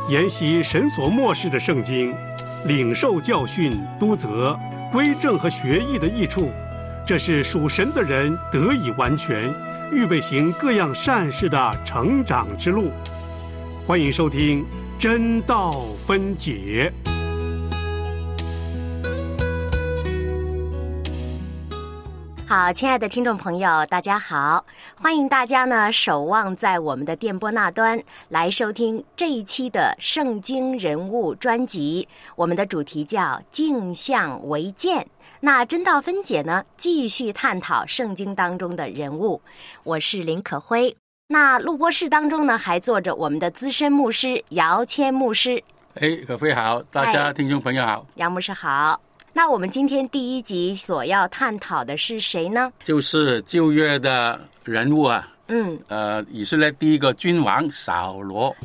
研习神所默示的圣经，领受教训、督责、归正和学义的益处，这是属神的人得以完全，预备行各样善事的成长之路。欢迎收听真道分解。 好，亲爱的听众朋友，大家好，欢迎大家呢守望在我们的电波那端来收听这一期的圣经人物专辑，我们的主题叫镜像为鉴。那真道分解呢，继续探讨圣经当中的人物。我是林可辉。那录播室当中呢，还坐着我们的资深牧师姚谦牧师。 可辉好，大家听众朋友好， 姚牧师好。那我们今天第一集所要探讨的是谁呢？ 就是旧约的人物啊，以色列第一个君王扫罗。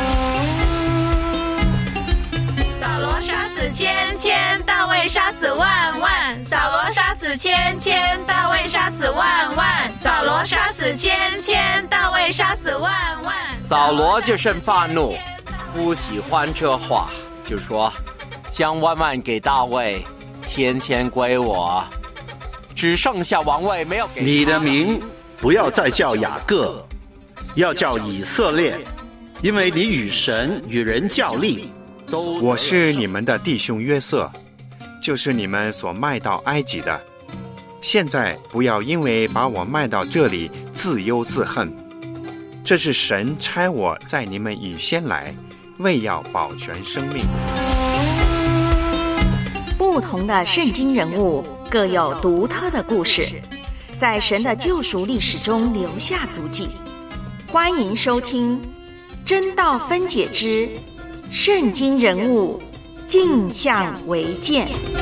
扫罗杀死千千，大卫杀死万万。扫罗杀死千千，大卫杀死万万。扫罗杀死千千，大卫杀死万万。 扫罗就甚发怒，不喜欢这话，就说将万万给大卫，千千归我，只剩下王位没有给他。 你的名不要再叫雅各，要叫以色列，因为你与神与人较力。 我是你们的弟兄约瑟，就是你们所卖到埃及的。现在不要因为把我卖到这里自忧自恨，这是神差我在你们以先来，为要保全生命。 不同的圣经人物各有独特的故事，在神的救赎历史中留下足迹。欢迎收听真道分解之圣经人物镜像为鉴。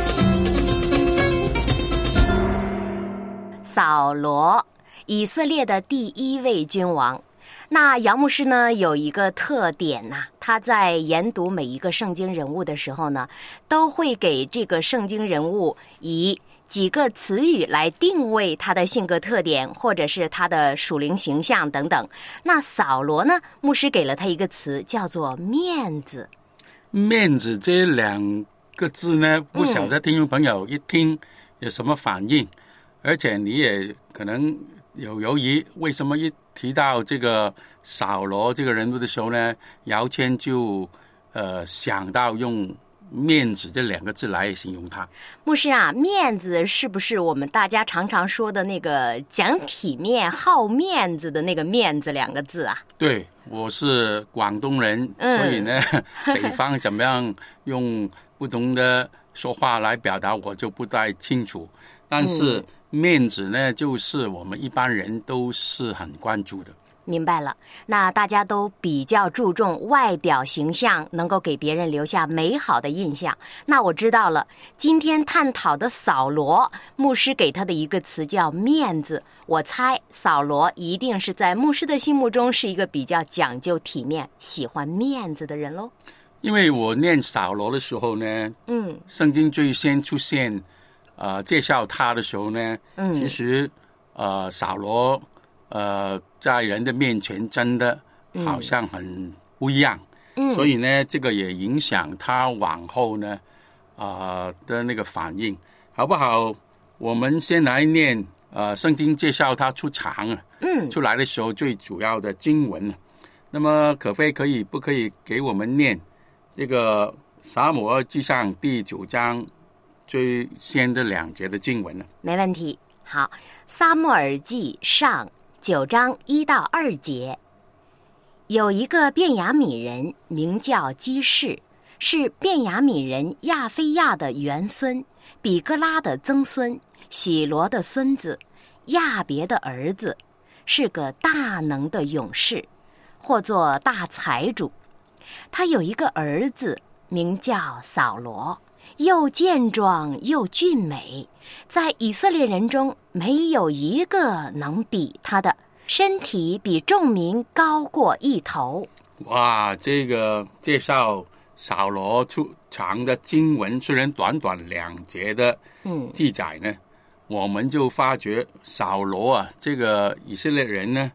扫罗，以色列的第一位君王。那姚牧师呢有一个特点呐，他在研读每一个圣经人物的时候呢，都会给这个圣经人物以几个词语来定位他的性格特点，或者是他的属灵形象等等。那扫罗呢，牧师给了他一个词，叫做面子。 面子这两个字呢，不晓得听众朋友一听有什么反应，而且你也可能有犹豫，为什么一提到这个扫罗这个人物的时候呢，姚谦就想到用面子这两个字来形容他。 牧师啊，面子是不是我们大家常常说的那个讲体面、好面子的那个面子两个字啊？对， 我是广东人，所以呢，北方怎么样用不同的说话来表达，我就不太清楚。但是面子呢，就是我们一般人都是很关注的。 明白了，那大家都比较注重外表形象，能够给别人留下美好的印象。那我知道了，今天探讨的扫罗，牧师给他的一个词叫面子。我猜扫罗一定是在牧师的心目中是一个比较讲究体面、喜欢面子的人喽。 因为我念扫罗的时候呢，圣经最先出现介绍他的时候呢，其实扫罗在人的面前真的好像很不一样，所以呢，这个也影响他往后呢的那个反应，好不好？我们先来念圣经介绍他出场出来的时候最主要的经文。那么可不可以给我们念这个撒母耳记上第9章最先的2节的经文呢？ 没问题。好，撒母耳记上9章1到2节，有一个便雅悯人名叫基士，是便雅悯人亚非亚的元孙，比哥拉的曾孙，喜罗的孙子，亚别的儿子，是个大能的勇士，或作大财主。他有一个儿子名叫扫罗，又健壮又俊美，在以色列人中没有一个能比他的，身体比众民高过一头。 哇，这个介绍扫罗出场的经文虽然短短2节的记载呢，我们就发觉扫罗啊，这个以色列人呢，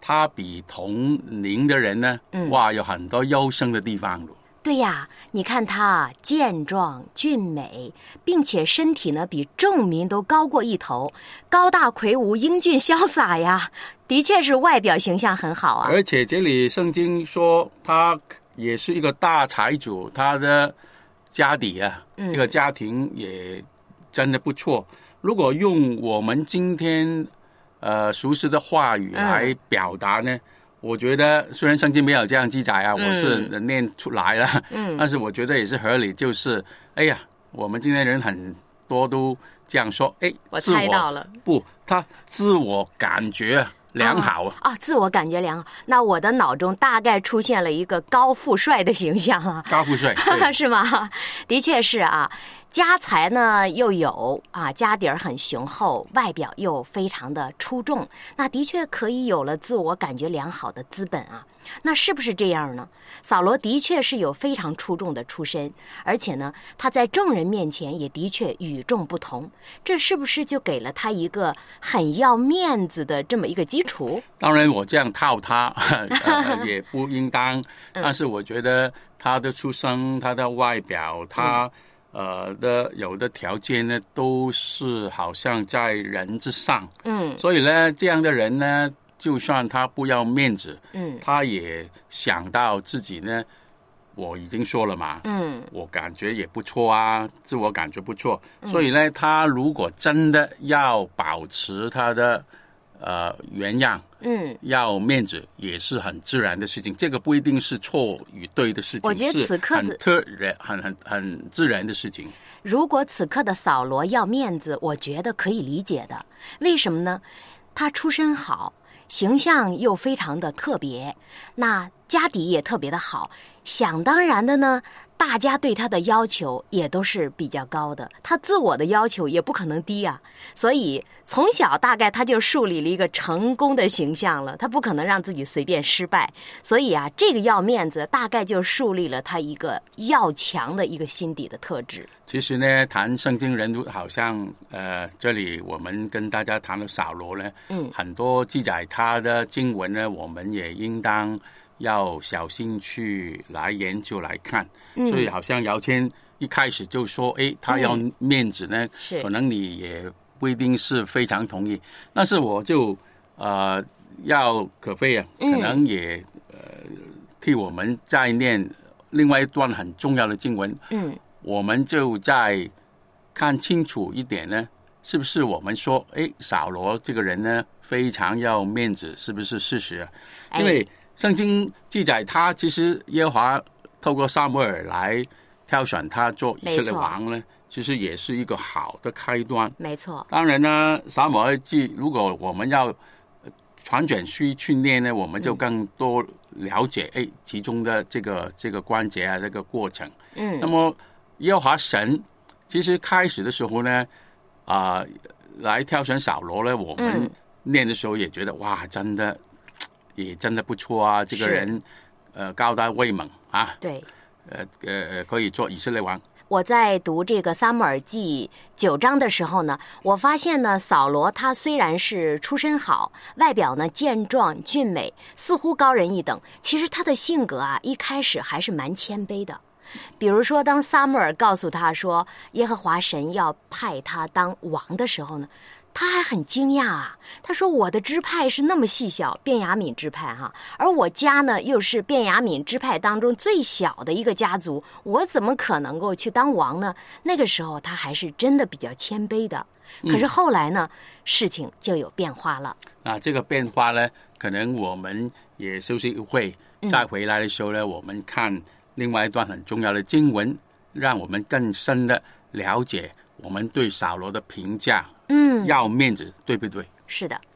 他比同龄的人呢，哇，有很多优胜的地方。 对呀，你看他健壮俊美，并且身体呢比众民都高过一头，高大魁梧，英俊潇洒呀，的确是外表形象很好啊。 而且这里圣经说他也是一个大财主，他的家底啊，这个家庭也真的不错。如果用我们今天熟识的话语来表达呢，我觉得虽然圣经没有这样记载啊，我是念出来了，但是我觉得也是合理，就是哎呀，我们今天人很多都这样说，哎， 我猜到了， 他自我感觉良好啊，自我感觉良好。那我的脑中大概出现了一个高富帅的形象啊， 高富帅是吗？的确是啊，家财呢又有啊，家底儿很雄厚，外表又非常的出众，那的确可以有了自我感觉良好的资本啊。那是不是这样呢？扫罗的确是有非常出众的出身，而且呢，他在众人面前也的确与众不同，这是不是就给了他一个很要面子的这么一个基础？ 当然，我这样套他也不应当，但是我觉得他的出生、他的外表、他的有的条件呢，都是好像在人之上。所以呢，这样的人呢，就算他不要面子，他也想到自己呢，我已经说了嘛，我感觉也不错啊，自我感觉不错，所以呢，他如果真的要保持他的原样，要面子也是很自然的事情，这个不一定是错与对的事情， 我觉得此刻的很自然的事情。 如果此刻的扫罗要面子，我觉得可以理解的。为什么呢？他出身好，形象又非常的特别，那家底也特别的好，想当然的呢，大家对他的要求也都是比较高的，他自我的要求也不可能低啊，所以从小大概他就树立了一个成功的形象了，他不可能让自己随便失败，所以啊，这个要面子大概就树立了他一个要强的一个心底的特质。 其实呢，谈圣经人物，好像这里我们跟大家谈的扫罗呢，很多记载他的经文呢，我们也应当要小心去来研究来看。所以好像姚谦一开始就说，哎，他要面子呢，可能你也不一定是非常同意。但是我就要可菲啊，可能也替我们再念另外一段很重要的经文。我们就再看清楚一点呢，是不是我们说，哎，扫罗这个人呢，非常要面子，是不是事实啊？因为圣经记载他其实耶和华透过撒母耳来挑选他做以色列王呢，其实也是一个好的开端。 没错。 当然呢，撒母耳记如果我们要传卷去念呢，我们就更多了解其中的这个关节啊，这个过程。那么耶和华神其实开始的时候呢，来挑选扫罗呢，我们念的时候也觉得哇，真的不错啊，这个人高大威猛啊， 对， 可以做以色列王。 我在读这个撒母耳记9章的时候呢，我发现呢，扫罗他虽然是出身好，外表呢健壮俊美，似乎高人一等，其实他的性格啊，一开始还是蛮谦卑的。比如说，当撒母耳告诉他说耶和华神要派他当王的时候呢，他还很惊讶啊。他说，我的支派是那么细小，便雅悯支派哈，而我家呢又是便雅悯支派当中最小的一个家族，我怎么可能够去当王呢？那个时候他还是真的比较谦卑的。可是后来呢，事情就有变化了。 这个变化呢，可能我们也休息一会，再回来的时候呢，我们看另外一段很重要的经文，让我们更深的了解我们对扫罗的评价。要面子，对不对？ 是的。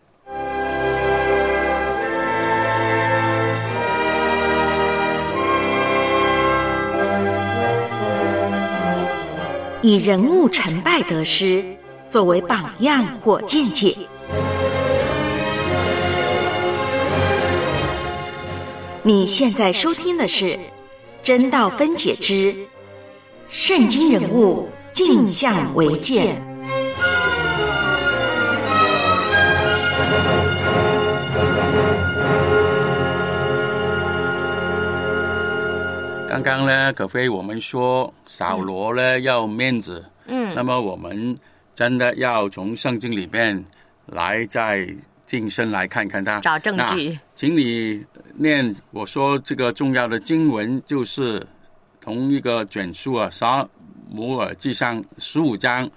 以人物成败得失作为榜样或见解。你现在收听的是真道分解之圣经人物镜像为鉴。 刚刚呢，可非我们说扫罗呢要面子，那么我们真的要从圣经里面来再近身来看看他， 找证据。 请你念我说这个重要的经文，就是同一个卷书啊，撒母耳记上15章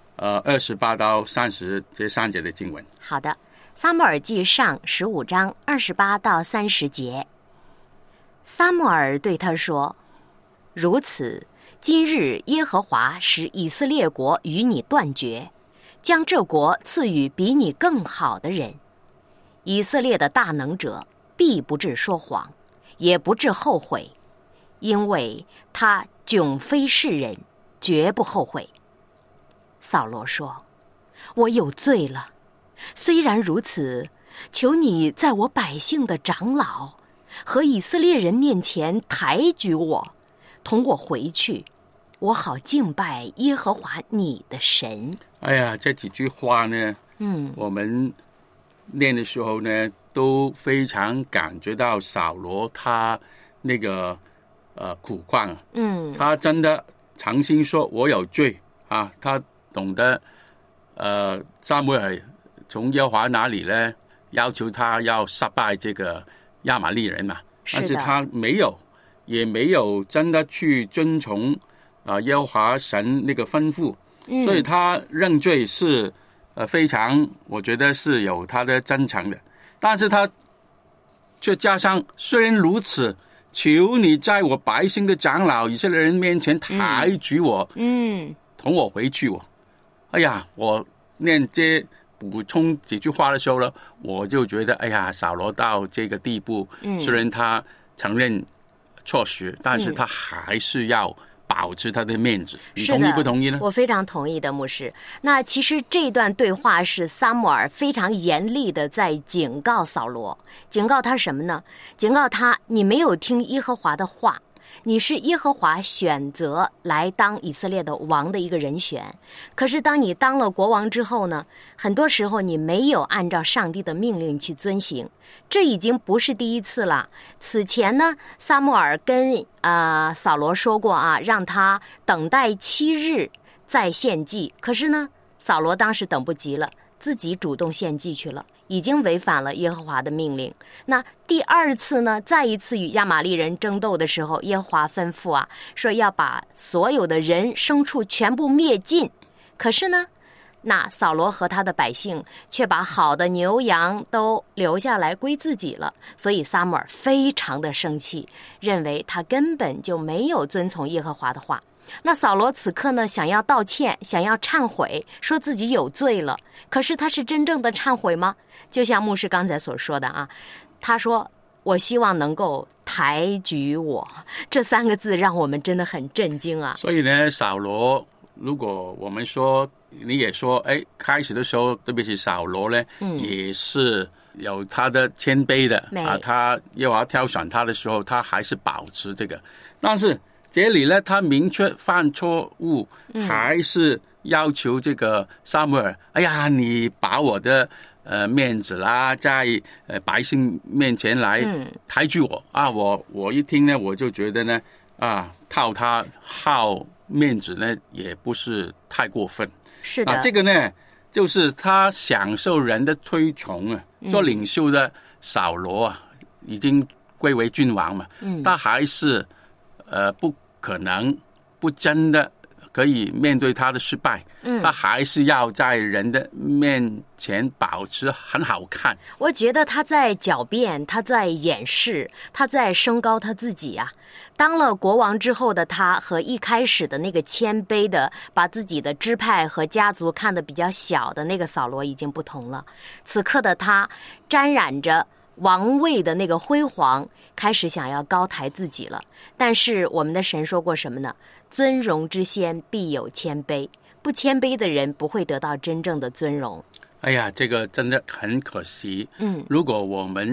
28到30这3节的经文。 好的，撒母耳记上15章28到30节。撒母耳对他说：如此，今日耶和华使以色列国与你断绝，将这国赐予比你更好的人。以色列的大能者必不致说谎，也不致后悔，因为他迥非世人，绝不后悔。扫罗说：我有罪了，虽然如此，求你在我百姓的长老和以色列人面前抬举我，同我回去，我好敬拜耶和华你的神。 哎呀，这几句话呢，我们念的时候呢，都非常感觉到扫罗他那个苦况，他真的诚心说我有罪啊，他懂得撒母耳从耶和华那里呢要求他要杀败这个亚玛利人嘛，但是他也没有真的去遵从耶和华神那个吩咐，所以他认罪是非常，我觉得是有他的真诚的，但是他却加上虽然如此，求你在我百姓的长老以色列人面前抬举我，同我回去我。哎呀，我念这补充几句话的时候呢，我就觉得哎呀，扫罗到这个地步，虽然他承认错失，但是他还是要保持他的面子。你同意不同意呢？ 我非常同意的，牧师。那其实这段对话是撒母耳非常严厉的在警告扫罗，警告他什么呢？警告他，你没有听耶和华的话，你是耶和华选择来当以色列的王的一个人选，可是当你当了国王之后呢，很多时候你没有按照上帝的命令去遵行，这已经不是第一次了。此前呢，撒母耳跟扫罗说过啊，让他等待7日再献祭，可是呢，扫罗当时等不及了，自己主动献祭去了，已经违反了耶和华的命令。那第2次呢，再一次与亚玛利人争斗的时候，耶和华吩咐啊，说要把所有的人牲畜全部灭尽。可是呢，那扫罗和他的百姓却把好的牛羊都留下来归自己了，所以撒母耳非常的生气，认为他根本就没有遵从耶和华的话。那扫罗此刻呢，想要道歉，想要忏悔，说自己有罪了，可是他是真正的忏悔吗？就像牧师刚才所说的啊，他说我希望能够抬举我，这3个字让我们真的很震惊啊。 所以呢，扫罗，如果我们说，你也说，开始的时候，特别是扫罗呢，也是有他的谦卑的啊，他又要挑选他的时候，他还是保持这个，但是这里呢，他明确犯错误，还是要求这个撒母耳，哎呀，你把我的面子啦，在百姓面前来抬举我啊！我一听呢，我就觉得呢，套他好面子呢，也不是太过分。 是的， 这个呢，就是他享受人的推崇啊，做领袖的扫罗啊，已经归为君王嘛，他还是不可能不真的可以面对他的失败，他还是要在人的面前保持很好看。 我觉得他在狡辩，他在掩饰，他在升高他自己啊。当了国王之后的他，和一开始的那个谦卑的把自己的支派和家族看得比较小的那个扫罗已经不同了。此刻的他沾染着王位的那个辉煌，开始想要高抬自己了。但是我们的神说过什么呢？尊荣之先必有谦卑，不谦卑的人不会得到真正的尊荣。 哎呀，这个真的很可惜。如果我们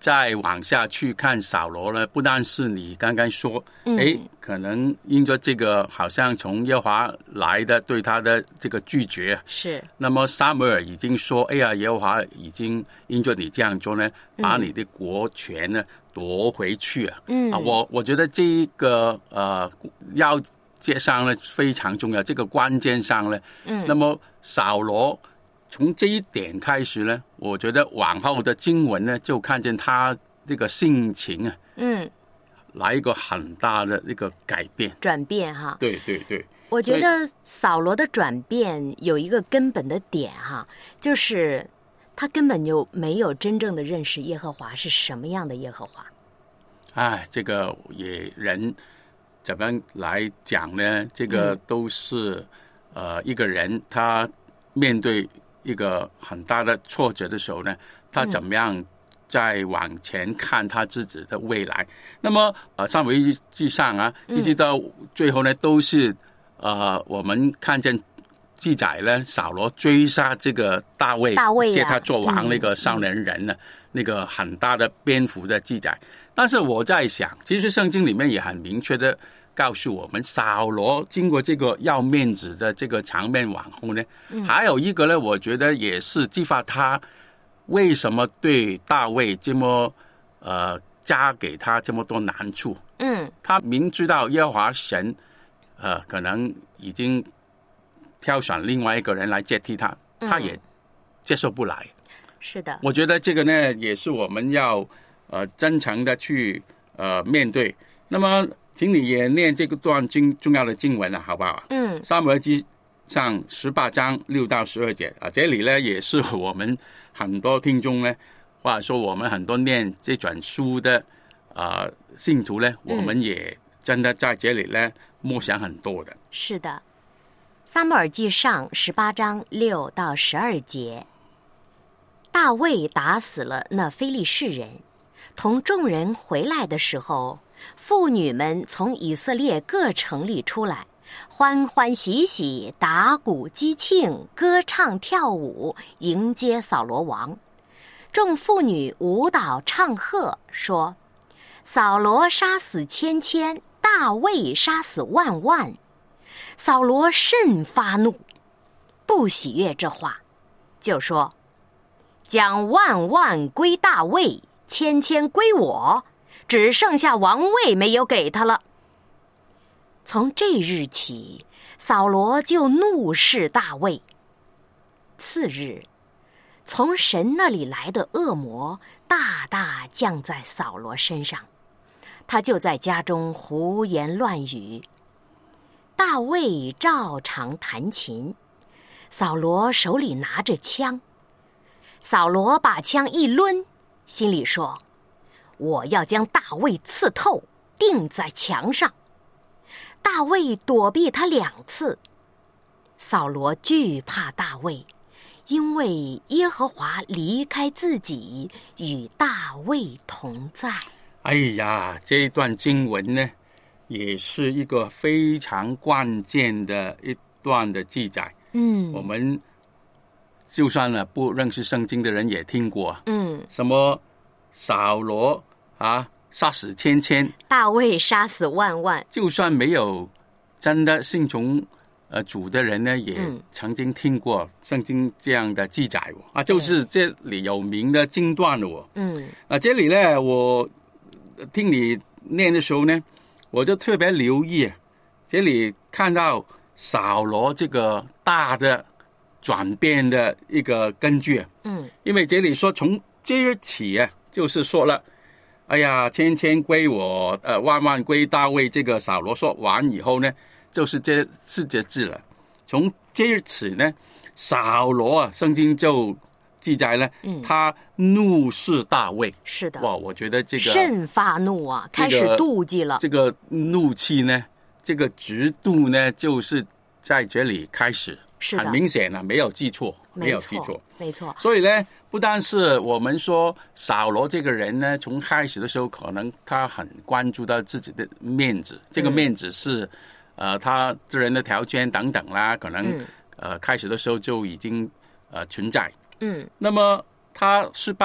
再往下去看扫罗呢，不但是你刚刚说，可能因着这个好像从耶和华来的对他的这个拒绝， 是。 那么撒母耳已经说，哎呀，耶和华已经因着你这样做呢，把你的国权呢夺回去啊。我觉得这一个要接上呢非常重要，这个关键上呢，那么扫罗从这一点开始呢，我觉得往后的经文呢，就看见他这个性情啊，来一个很大的一个改变、 转变哈。 对对对， 我觉得扫罗的转变有一个根本的点哈，就是他根本就没有真正的认识耶和华是什么样的耶和华。 这个也人怎么来讲呢？这个都是一个人他面对一个很大的挫折的时候呢，他怎么样再往前看他自己的未来？那么撒母耳记上啊，一直到最后呢，都是我们看见记载呢，扫罗追杀这个大卫，接他做王那个少年人呢，那个很大的篇幅的记载。但是我在想，其实圣经里面也很明确的告诉我们，扫罗经过这个要面子的这个场面往后呢，还有一个呢，我觉得也是激发他为什么对大卫这么加给他这么多难处。他明知道耶和华神可能已经挑选另外一个人来接替他，他也接受不来。 是的， 我觉得这个呢，也是我们要真诚的去面对。那么请你也念这个段重要的经文好不好？撒母耳记上18章6到12节这里呢也是我们很多听众呢，或者说我们很多念这卷书的信徒呢，我们也真的在这里呢默想很多的。 是的，撒母耳记上18章6到12节，大卫打死了那非利士人，同众人回来的时候，妇女们从以色列各城里出来，欢欢喜喜，打鼓击磬，歌唱跳舞，迎接扫罗王。众妇女舞蹈唱和，说：扫罗杀死千千，大卫杀死万万。扫罗甚发怒，不喜悦这话，就说：将万万归大卫，千千归我，只剩下王位没有给他了。从这日起，扫罗就怒视大卫。次日，从神那里来的恶魔大大降在扫罗身上，他就在家中胡言乱语。大卫照常弹琴，扫罗手里拿着枪。扫罗把枪一抡，心里说：我要将大卫刺透，钉在墙上。大卫躲避他2次。扫罗惧怕大卫，因为耶和华离开自己，与大卫同在。 哎呀，这一段经文呢，也是一个非常关键的一段的记载。我们就算了不认识圣经的人也听过。什么扫罗杀死千千， 大卫杀死万万。就算没有真的信从主的人呢，也曾经听过圣经这样的记载就是这里有名的经段这里呢，我听你念的时候呢，我就特别留意这里看到扫罗这个大的转变的一个根据。因为这里说从这日起就是说了，哎呀，千千归我，万万归大卫。这个扫罗说完以后呢，就是这4节字了。从这日起呢，扫罗圣经就记载了，他怒视大卫。 是的， 我觉得这个甚发怒开始妒忌了。 这个怒气呢，这个直度呢，就是在这里开始。 是的， 很明显没有记错， 没错。 所以呢，不但是我们说扫罗这个人呢，从开始的时候可能他很关注到自己的面子，这个面子是他个人的条件等等啦，可能开始的时候就已经存在。那么他失败，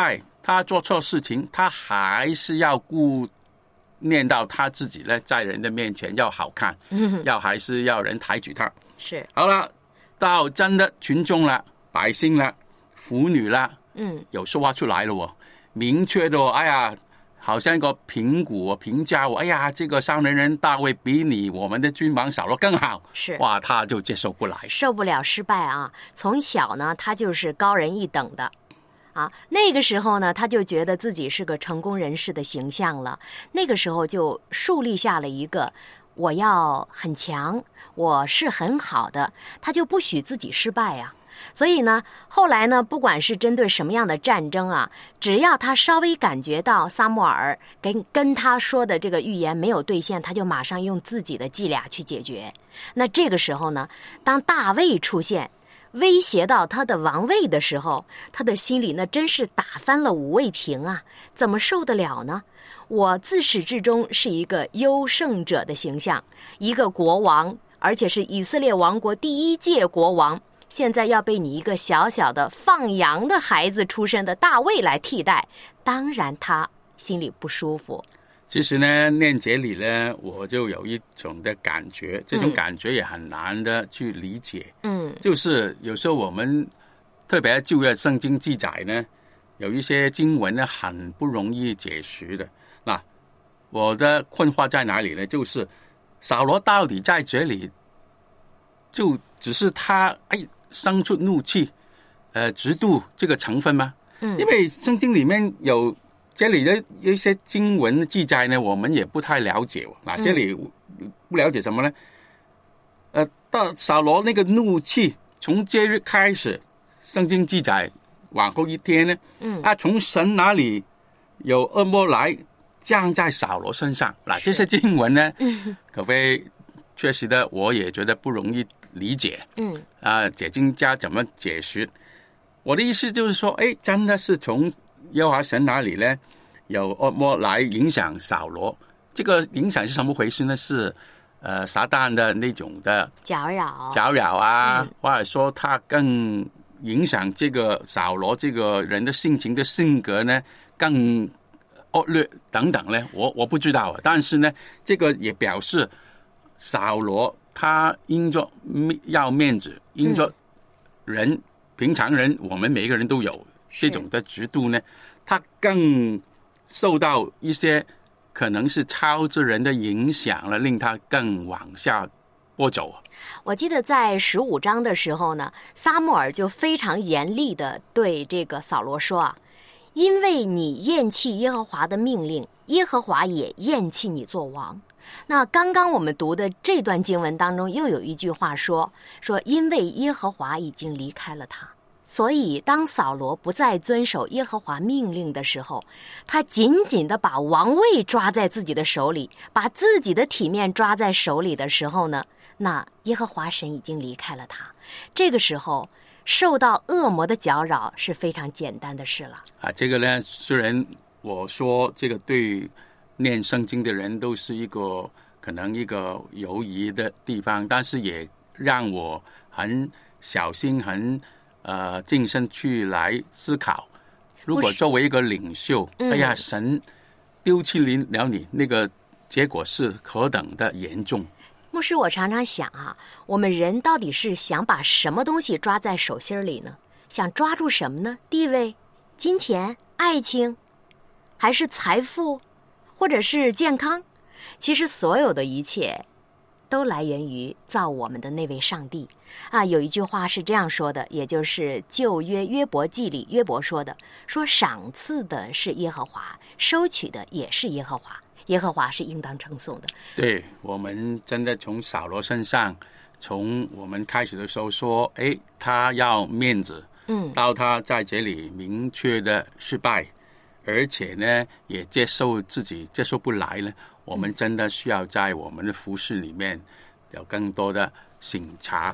他做错事情，他还是要念到他自己呢，在人的面前要好看，还是要人抬举他。 是。 好了，到真的群众了、百姓了、妇女了，有说话出来了哦，明确的哦，哎呀，好像一个评价我，哎呀，这个商人大卫比我们的君王扫罗更好， 是。 哇，他就接受不来， 受不了失败啊！从小呢，他就是高人一等的。那个时候呢，他就觉得自己是个成功人士的形象了。那个时候就树立下了一个我要很强，我是很好的，他就不许自己失败啊。所以呢，后来呢，不管是针对什么样的战争啊，只要他稍微感觉到撒母耳跟他说的这个预言没有兑现，他就马上用自己的伎俩去解决。那这个时候呢，当大卫出现威胁到他的王位的时候，他的心里那真是打翻了五味瓶啊，怎么受得了呢？我自始至终是一个优胜者的形象，一个国王，而且是以色列王国第1届国王，现在要被你一个小小的放羊的孩子出身的大卫来替代，当然他心里不舒服。 其实呢，念节里呢，我就有一种的感觉，这种感觉也很难的去理解。就是有时候我们特别旧约圣经记载呢，有一些经文呢很不容易解释的。那我的困惑在哪里呢？就是扫罗到底在这里就只是他生出怒气，嫉妒这个成分吗？因为圣经里面有。这里的一些经文记载呢，我们也不太了解。这里不了解什么呢？到扫罗那个怒气从这日开始，圣经记载往后一天呢，从神那里有恶魔来降在扫罗身上。这些经文呢，可非确实的，我也觉得不容易理解。解经家怎么解释？我的意思就是说，真的是从耶和华神那里呢，有恶魔来影响扫罗。这个影响是什么回事呢？是撒旦的那种的搅扰啊，或者说他更影响这个扫罗这个人的性情的性格呢，更恶劣等等呢，我不知道。但是呢，这个也表示扫罗他因着要面子，因着平常人我们每一个人都有这种的嫉妒呢，他更受到一些可能是超自然的影响了，令他更往下播走。 我记得在15章的时候呢，撒母耳就非常严厉的对这个扫罗说因为你厌弃耶和华的命令，耶和华也厌弃你做王。那刚刚我们读的这段经文当中又有一句话说因为耶和华已经离开了他。所以当扫罗不再遵守耶和华命令的时候，他紧紧地把王位抓在自己的手里，把自己的体面抓在手里的时候呢，那耶和华神已经离开了他。这个时候受到恶魔的搅扰是非常简单的事了。 这个呢，虽然我说这个对念圣经的人都是可能一个犹疑的地方，但是也让我很小心很谨慎去来思考，如果作为一个领袖，神丢弃了你，那个结果是何等的严重。 牧师，我常常想我们人到底是想把什么东西抓在手心里呢？想抓住什么呢？地位、金钱、爱情，还是财富，或者是健康？其实所有的一切都来源于造我们的那位上帝有一句话是这样说的，也就是旧约约伯记里约伯说的，说赏赐的是耶和华，收取的也是耶和华，耶和华是应当称颂的。 对，我们真的从扫罗身上，从我们开始的时候说他要面子，到他在这里明确的失败，而且呢也自己接受不来呢，我们真的需要在我们的服事里面有更多的省察。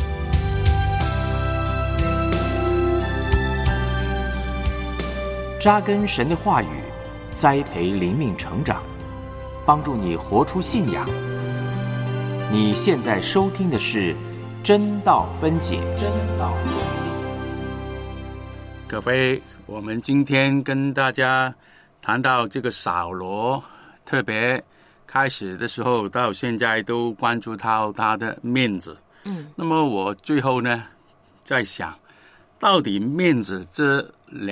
扎根神的话语，栽培灵命成长，帮助你活出信仰。你现在收听的是真道分解。 各位，我们今天跟大家谈到这个扫罗，特别开始的时候到现在都关注到他的面子。那么我最后呢在想，到底面子这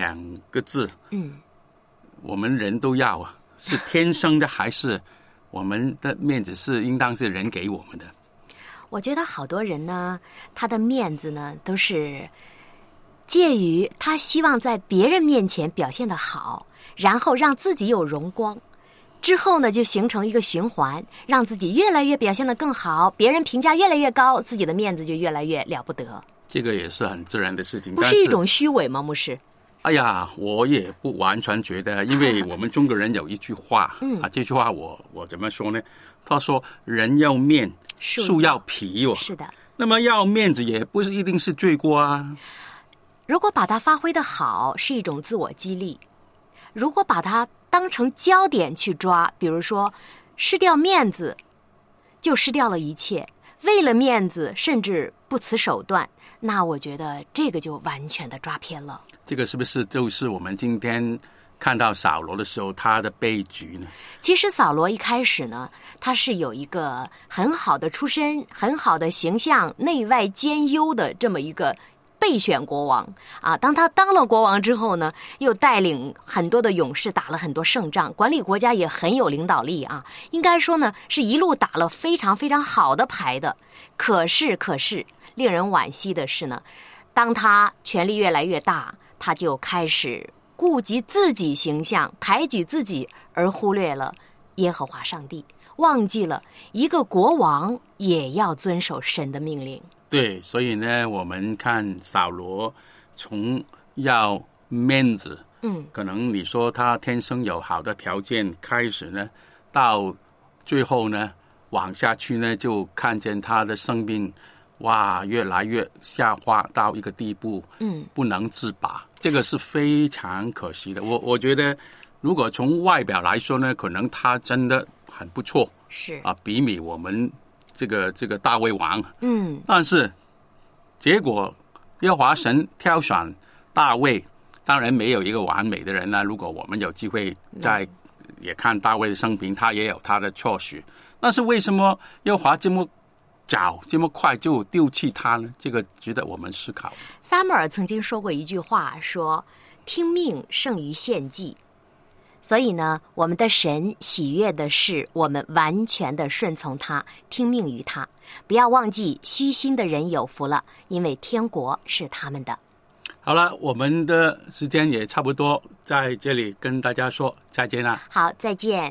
2个字，我们人都要啊，是天生的还是我们的面子是应当是人给我们的？ 我觉得好多人呢，他的面子呢都是介于他希望在别人面前表现得好，然后让自己有荣光，之后呢就形成一个循环，让自己越来越表现得更好，别人评价越来越高，自己的面子就越来越了不得。这个也是很自然的事情， 不是一种虚伪吗？牧师？ 哎呀，我也不完全觉得，因为我们中国人有一句话，这句话我怎么说呢？他说人要面，树要皮哦。是的。那么要面子也不是一定是罪过啊。 如果把它发挥得好，是一种自我激励；如果把它当成焦点去抓，比如说失掉面子，就失掉了一切，为了面子甚至不辞手段，那我觉得这个就完全的抓偏了。 这个是不是就是我们今天看到扫罗的时候他的悲剧呢？ 其实扫罗一开始呢，他是有一个很好的出身，很好的形象，内外兼优的这么一个备选国王啊。当他当了国王之后呢，又带领很多的勇士打了很多胜仗，管理国家也很有领导力啊。应该说呢，是一路打了非常非常好的牌的。可是令人惋惜的是呢，当他权力越来越大，他就开始顾及自己形象，抬举自己，而忽略了耶和华上帝，忘记了一个国王也要遵守神的命令。 对，所以呢，我们看扫罗从要面子，可能你说他天生有好的条件开始呢，到最后呢，往下去呢，就看见他的生命哇，越来越下滑到一个地步，不能自拔，这个是非常可惜的。我觉得，如果从外表来说呢，可能他真的很不错，是啊，媲美我们这个大卫王，但是结果耶和华神挑选大卫，当然没有一个完美的人呢。如果我们有机会也看大卫的生平，他也有他的错许，但是为什么耶和华这么早这么快就丢弃他呢？这个值得我们思考。 撒母耳曾经说过一句话，说听命胜于献祭。所以呢，我们的神喜悦的是我们完全的顺从他，听命于他。不要忘记虚心的人有福了，因为天国是他们的。 好了，我们的时间也差不多，在这里跟大家说再见了。 好，再见。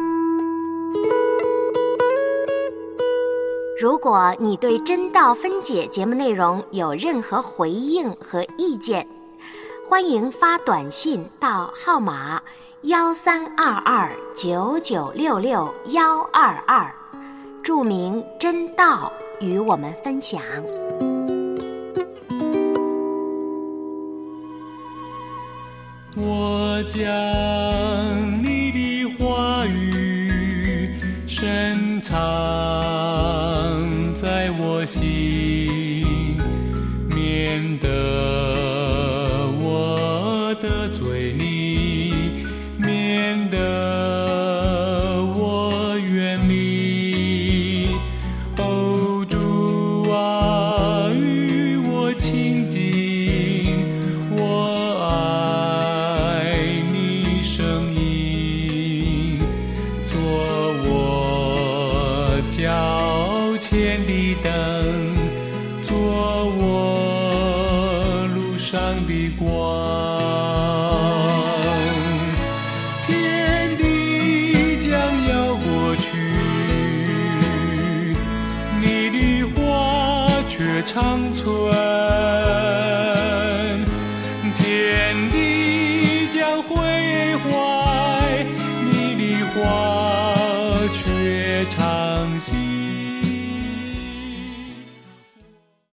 如果你对真道分解节目内容有任何回应和意见，欢迎发短信到号码132299666122，注明真道与我们分享。 我将你的话语深藏在我心，免得我得罪你，免得我远离。哦，主啊，与我亲近，我爱你声音，做我脚前的灯，做我路上的光。天地将要过去，你的话却长存。天地将毁坏，你的话却长新。